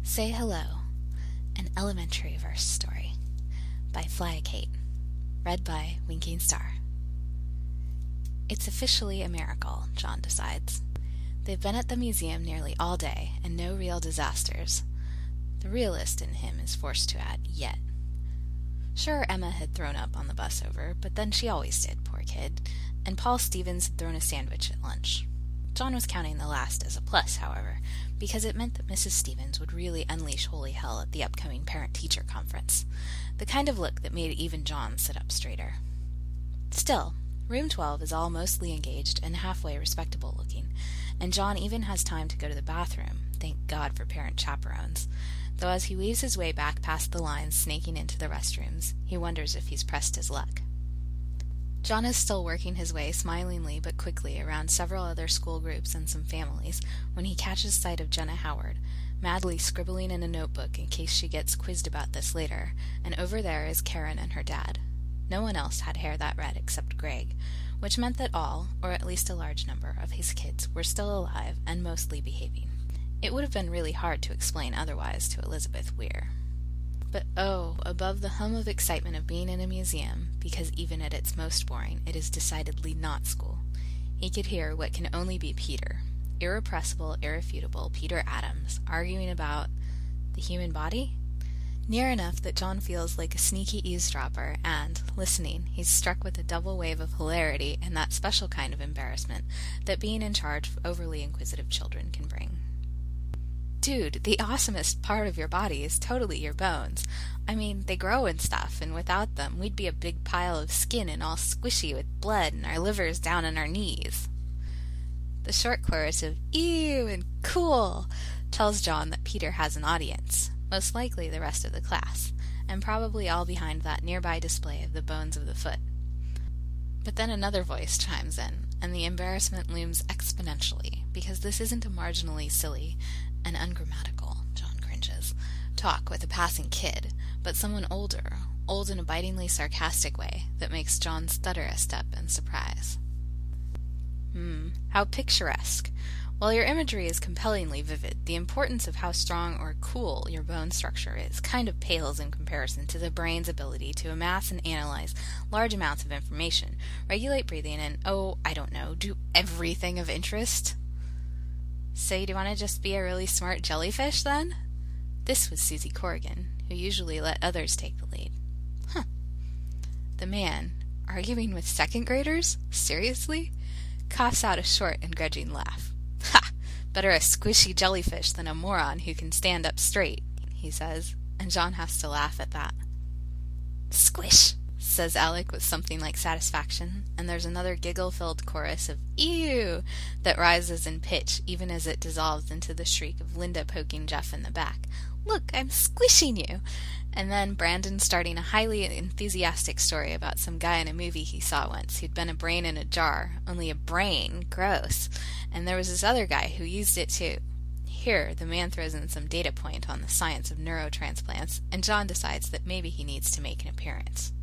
Say Hello, an elementary verse story by Fly Kate, read by Winking Star. It's officially a miracle, John decides. They've been at the museum nearly all day, and no real disasters. The realist in him is forced to add, yet. Sure, Emma had thrown up on the bus over, but then she always did, poor kid, and Paul Stevens had thrown a sandwich at lunch. John was counting the last as a plus, however, because it meant that Mrs. Stevens would really unleash holy hell at the upcoming parent-teacher conference, the kind of look that made even John sit up straighter. Still, room 12 is all mostly engaged and halfway respectable looking, and John even has time to go to the bathroom, thank God for parent chaperones, though as he weaves his way back past the lines snaking into the restrooms, he wonders if he's pressed his luck. John is still working his way smilingly but quickly around several other school groups and some families when he catches sight of Jenna Howard, madly scribbling in a notebook in case she gets quizzed about this later, and over there is Karen and her dad. No one else had hair that red except Greg, which meant that all, or at least a large number, of his kids were still alive and mostly behaving. It would have been really hard to explain otherwise to Elizabeth Weir. But oh, above the hum of excitement of being in a museum, because even at its most boring, it is decidedly not school, he could hear what can only be Peter, irrepressible, irrefutable Peter Adams, arguing about the human body? Near enough that John feels like a sneaky eavesdropper, and, listening, he's struck with a double wave of hilarity and that special kind of embarrassment that being in charge of overly inquisitive children can bring. Dude, the awesomest part of your body is totally your bones. I mean, they grow and stuff, and without them, we'd be a big pile of skin and all squishy with blood and our livers down on our knees. The short chorus of ew and cool tells John that Peter has an audience, most likely the rest of the class, and probably all behind that nearby display of the bones of the foot. But then another voice chimes in, and the embarrassment looms exponentially, because this isn't a marginally silly and ungrammatical, John cringes, talk with a passing kid, but someone older, old in a bitingly sarcastic way that makes John stutter a step in surprise. How picturesque. While your imagery is compellingly vivid, the importance of how strong or cool your bone structure is kind of pales in comparison to the brain's ability to amass and analyze large amounts of information, regulate breathing, and, do everything of interest. So you want to just be a really smart jellyfish, then? This was Susie Corrigan, who usually let others take the lead. The man, arguing with second graders? Seriously? Coughs out a short and grudging laugh. Better a squishy jellyfish than a moron who can stand up straight, he says, and John has to laugh at that. Squish, says Alec with something like satisfaction, and there's another giggle-filled chorus of ew that rises in pitch even as it dissolves into the shriek of Linda poking Jeff in the back. Look, I'm squishing you! And then Brandon starting a highly enthusiastic story about some guy in a movie he saw once who'd been a brain in a jar, only a brain, gross, and there was this other guy who used it too. Here, the man throws in some data point on the science of neurotransplants, and John decides that maybe he needs to make an appearance.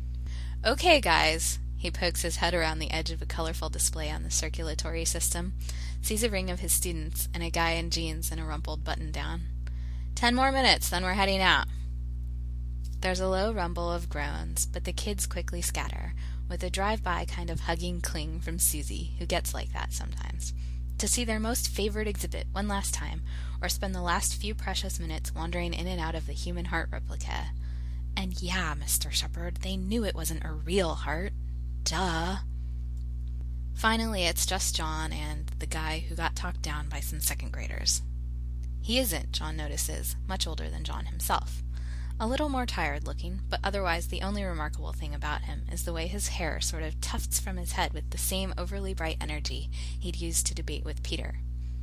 Okay, guys, he pokes his head around the edge of a colorful display on the circulatory system, sees a ring of his students and a guy in jeans and a rumpled button-down. 10 more minutes, then we're heading out. There's a low rumble of groans, but the kids quickly scatter, with a drive-by kind of hugging cling from Susie, who gets like that sometimes, to see their most favorite exhibit one last time, or spend the last few precious minutes wandering in and out of the human heart replica. And yeah, Mr. Shepherd, they knew it wasn't a real heart. Duh. Finally, it's just John and the guy who got talked down by some second graders. He isn't, John notices, much older than John himself. A little more tired looking, but otherwise the only remarkable thing about him is the way his hair sort of tufts from his head with the same overly bright energy he'd used to debate with Peter.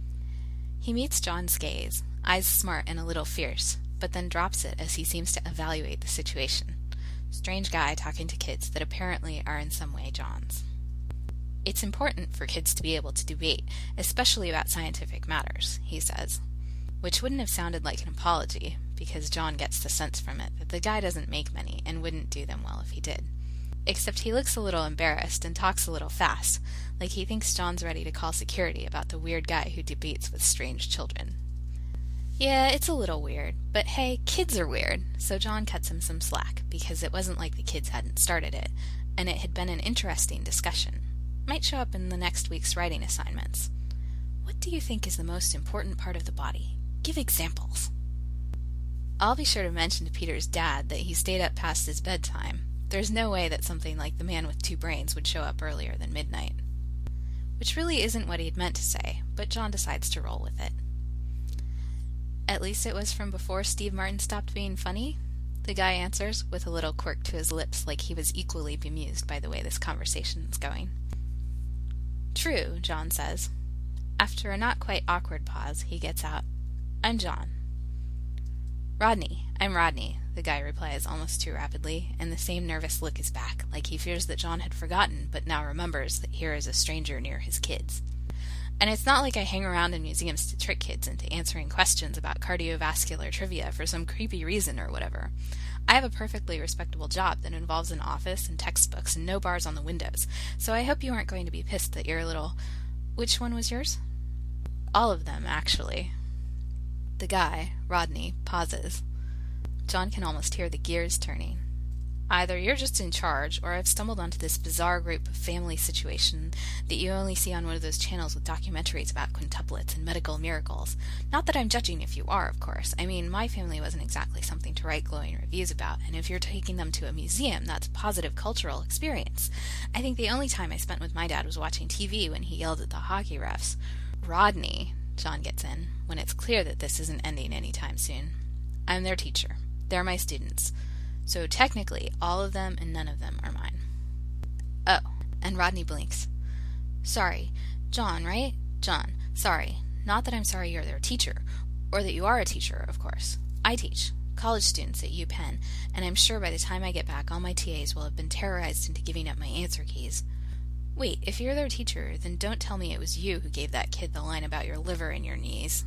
He meets John's gaze, eyes smart and a little fierce, but then drops it as he seems to evaluate the situation. Strange guy talking to kids that apparently are in some way John's. It's important for kids to be able to debate, especially about scientific matters, he says. Which wouldn't have sounded like an apology, because John gets the sense from it that the guy doesn't make many and wouldn't do them well if he did. Except he looks a little embarrassed and talks a little fast, like he thinks John's ready to call security about the weird guy who debates with strange children. Yeah, it's a little weird, but hey, kids are weird, so John cuts him some slack, because it wasn't like the kids hadn't started it, and it had been an interesting discussion. Might show up in the next week's writing assignments. What do you think is the most important part of the body? Give examples. I'll be sure to mention to Peter's dad that he stayed up past his bedtime. There's no way that something like the man with 2 brains would show up earlier than midnight. Which really isn't what he'd meant to say, but John decides to roll with it. At least it was from before Steve Martin stopped being funny, the guy answers, with a little quirk to his lips like he was equally bemused by the way this conversation is going. True, John says. After a not quite awkward pause, he gets out, I'm John. Rodney, I'm Rodney, the guy replies almost too rapidly, and the same nervous look is back, like he fears that John had forgotten, but now remembers that here is a stranger near his kids. And it's not like I hang around in museums to trick kids into answering questions about cardiovascular trivia for some creepy reason or whatever. I have a perfectly respectable job that involves an office and textbooks and no bars on the windows, so I hope you aren't going to be pissed that your little... Which one was yours? All of them, actually. The guy, Rodney, pauses. John can almost hear the gears turning. Either you're just in charge, or I've stumbled onto this bizarre group of family situation that you only see on one of those channels with documentaries about quintuplets and medical miracles. Not that I'm judging if you are, of course. I mean, my family wasn't exactly something to write glowing reviews about, and if you're taking them to a museum, that's a positive cultural experience. I think the only time I spent with my dad was watching TV when he yelled at the hockey refs. Rodney, John gets in, when it's clear that this isn't ending anytime soon. I'm their teacher. They're my students. So technically, all of them and none of them are mine. Oh, and Rodney blinks. Sorry, John, right? John, sorry. Not that I'm sorry you're their teacher, or that you are a teacher, of course. I teach college students at UPenn, and I'm sure by the time I get back, all my TAs will have been terrorized into giving up my answer keys. Wait, if you're their teacher, then don't tell me it was you who gave that kid the line about your liver in your knees.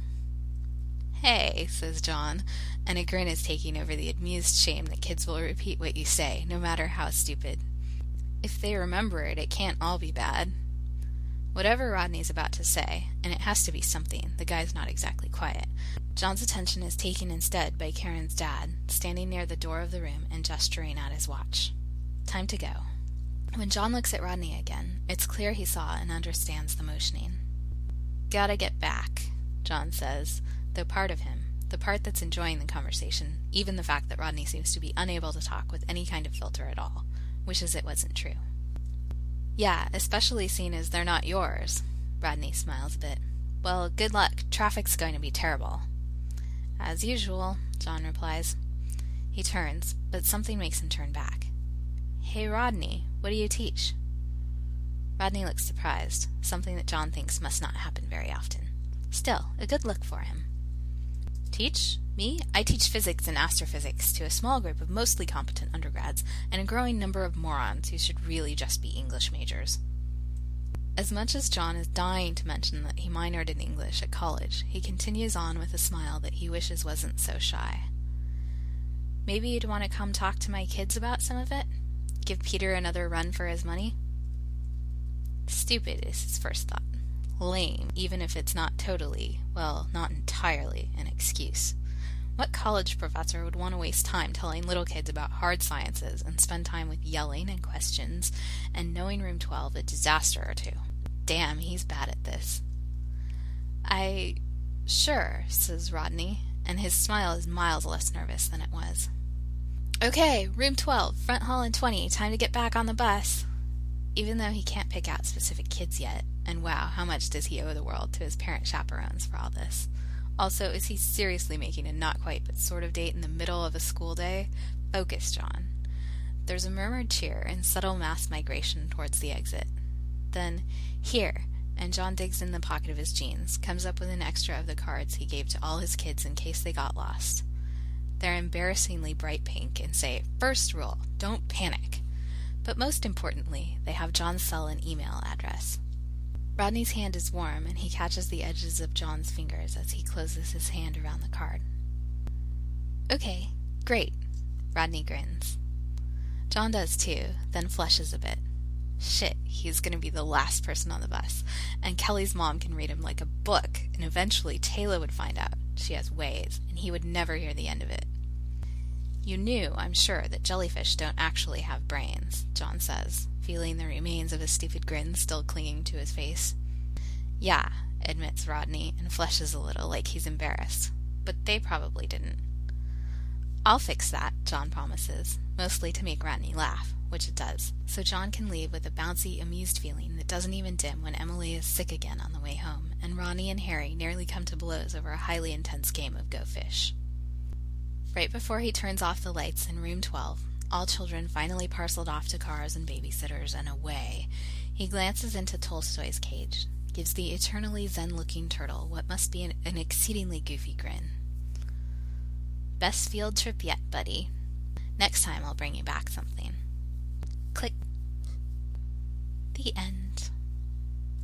Hey, says John, and a grin is taking over the amused shame that kids will repeat what you say, no matter how stupid. If they remember it, it can't all be bad. Whatever Rodney's about to say, and it has to be something, the guy's not exactly quiet, John's attention is taken instead by Karen's dad, standing near the door of the room and gesturing at his watch. Time to go. When John looks at Rodney again, it's clear he saw and understands the motioning. Gotta get back, John says, though part of him, the part that's enjoying the conversation, even the fact that Rodney seems to be unable to talk with any kind of filter at all, wishes it wasn't true. Yeah, especially seeing as they're not yours. Rodney smiles a bit. Well, good luck. Traffic's going to be terrible. As usual, John replies. He turns, but something makes him turn back. Hey, Rodney, what do you teach? Rodney looks surprised, something that John thinks must not happen very often. Still, a good look for him. Teach? Me? I teach physics and astrophysics to a small group of mostly competent undergrads and a growing number of morons who should really just be English majors. As much as John is dying to mention that he minored in English at college, he continues on with a smile that he wishes wasn't so shy. Maybe you'd want to come talk to my kids about some of it? Give Peter another run for his money? Stupid is his first thought. Lame, even if it's not totally, well, not entirely, an excuse. What college professor would want to waste time telling little kids about hard sciences and spend time with yelling and questions and knowing Room 12 a disaster or two? Damn, he's bad at this. Sure, says Rodney, and his smile is miles less nervous than it was. Okay, Room 12, front hall in 20, time to get back on the bus. Even though he can't pick out specific kids yet, and wow, how much does he owe the world to his parent chaperones for all this? Also, is he seriously making a not quite but sort of date in the middle of a school day? Focus, John. There's a murmured cheer and subtle mass migration towards the exit. Then, here, and John digs in the pocket of his jeans, comes up with an extra of the cards he gave to all his kids in case they got lost. They're embarrassingly bright pink and say, first rule, don't panic. But most importantly, they have John's cell and email address. Rodney's hand is warm, and he catches the edges of John's fingers as he closes his hand around the card. Okay, great, Rodney grins. John does too, then flushes a bit. Shit, he's going to be the last person on the bus, and Kelly's mom can read him like a book, and eventually Taylor would find out. She has ways, and he would never hear the end of it. You knew, I'm sure, that jellyfish don't actually have brains, John says, feeling the remains of a stupid grin still clinging to his face. Yeah, admits Rodney, and flushes a little like he's embarrassed. But they probably didn't. I'll fix that, John promises, mostly to make Rodney laugh, which it does, so John can leave with a bouncy, amused feeling that doesn't even dim when Emily is sick again on the way home, and Ronnie and Harry nearly come to blows over a highly intense game of Go Fish. Right before he turns off the lights in room 12, all children finally parceled off to cars and babysitters and away, he glances into Tolstoy's cage, gives the eternally zen-looking turtle what must be an exceedingly goofy grin. Best field trip yet, buddy. Next time I'll bring you back something. Click. The end.